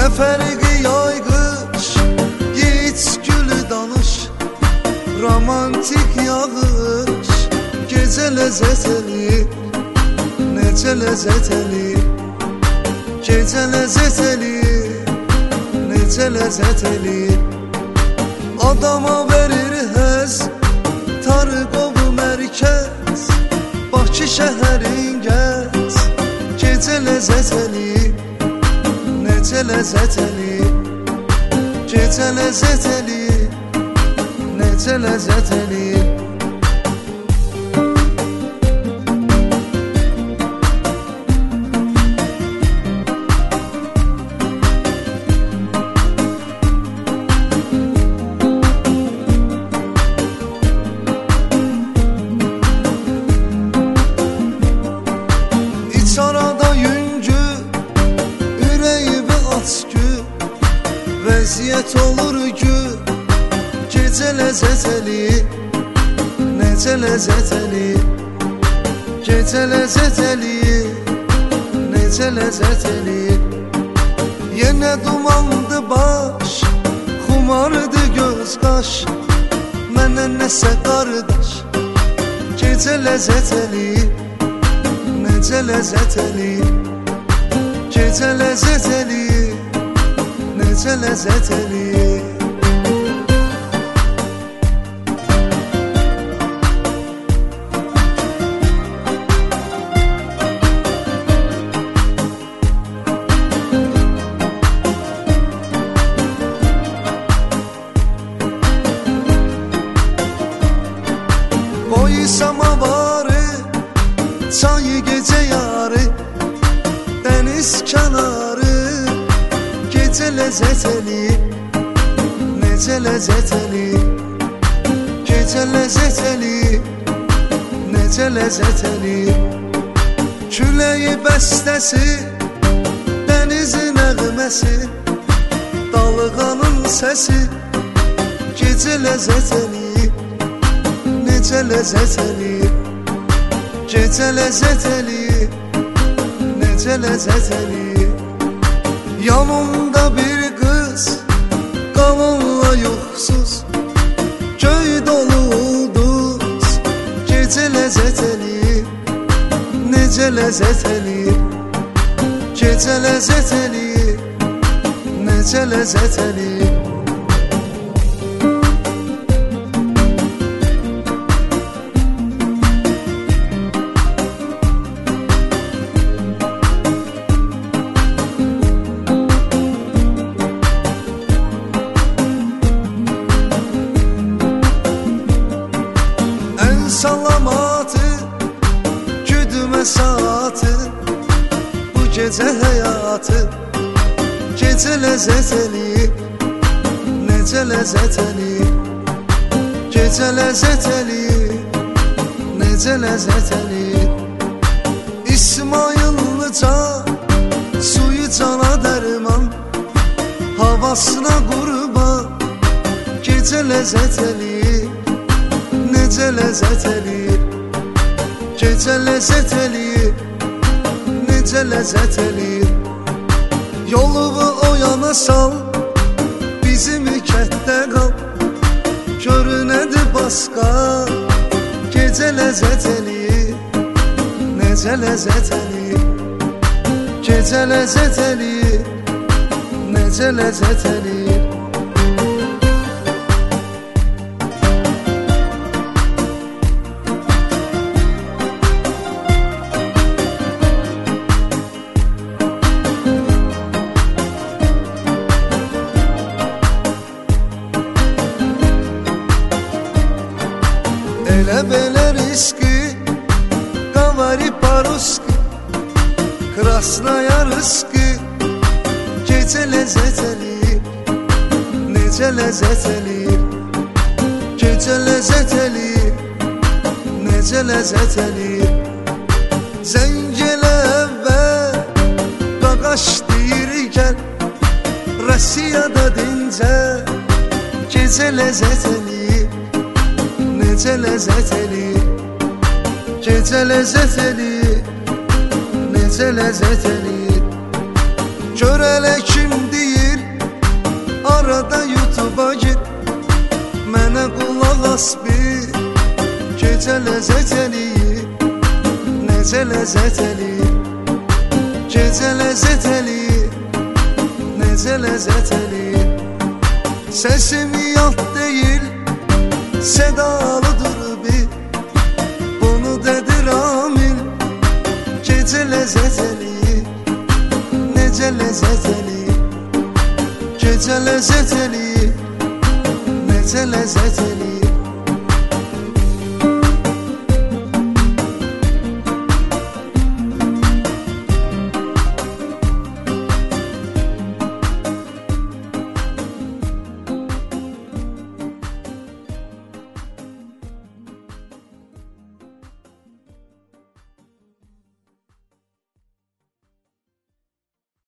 Nə fərqi yay qış, yiğit gülü danış. Romantik yağış, gecə ləzzət eləyir. Necə ləzzət eləyir, gecə ləzzət eləyir. Necə ləzzət eləyir, adama verir həz. Tarqov mərkəz, Bakı şəhərin gəz. Gecə ləzzət eləyir, necə ləzzət eləyir. Gecə ləzzət eləyir, necə ləzzət eləyir. Arada yüngü, ürəyimi açgü. Vəziyyət olur gü, gecə ləzzət eləyir. Necə ləzzət eləyir, gecə ləzzət eləyir. Necə ləzzət eləyir. Yenə dumandı baş, xumardı göz qaş. Mənə nəsə qardaş, gecə ləzzət eləyir. Necə ləzzət eləyir, gecə ləzzət eləyir. Necə ləzzət eləyir. Qoy samavarı, çayı gecə yarı, dəniz kənarı. Gecə ləzzət eləyir, necə ləzzət eləyir. Gecə ləzzət eləyir, necə ləzzət eləyir. Küləyi bəstəsi, dənizin nəğməsi, dalğanın səsi. Gecə ləzzət eləyir, necə ləzzət eləyir. Gecə ləzzət eləyir, necə ləzzət eləyir. Yanımda bir qız, qalanla yoxsuz, göy dolu ulduz. Gecə ləzzət eləyir, necə ləzzət eləyir. Gecə ləzzət eləyir, necə ləzzət eləyir. Salamatı, güdümə saatı, bu gecə həyatı. Gecə ləzzət eləyir, necə ləzzət eləyir. Gecə ləzzət eləyir, necə ləzzət eləyir. İsmayıllıca, suyu cana dərman, havasına qurban. Gecə ləzzət eləyir, necə ləzzət eləyir. Gecə ləzzət eləyir, necə ləzzət eləyir. Yolumu o yana sal, bizim kətdə qal. Görünədir başqa, gecə ləzzət eləyir, necə ləzzət eləyir. Gecə ləzzət eləyir, necə ləzzət eləyir. Elə belə riski, qavari paruski, krasnaya rıski. Gecə ləzzət eləyir, necə ləzzət eləyir. Gecə ləzzət eləyir, necə ləzzət eləyir. Zəng elə əvvəl, qaqaş deyir gəl. Rusiyada dincə, gecə ləzzət eləyir, necə ləzzət eləyir. Gecə ləzzət eləyir, necə ləzzət eləyir. Gör elə kim deyir olmaz bir gecə ləzzət eləyir, necə ləzzət eləyir. Gecə ləzzət eləyir, necə ləzzət eləyir. Səsim yad deyil, sədalıdır bir, bunu dedir amil. Gecə ləzzət eləyir, necə ləzzət eləyir. Gecə ləzzət eləyir, necə ləzzət eləyir.